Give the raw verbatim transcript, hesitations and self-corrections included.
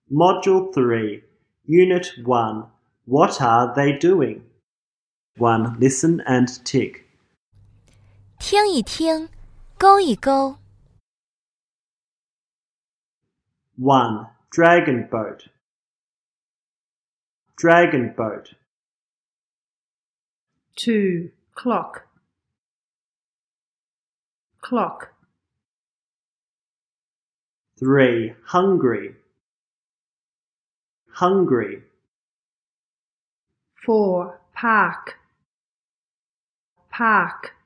Module three, Unit one. What are they doing? one. Listen and tick. 听一听，勾一勾。 one. Dragon boat. Dragon boat. two. Clock. Clock. three. Hungry. Hungry. four. Park. Park.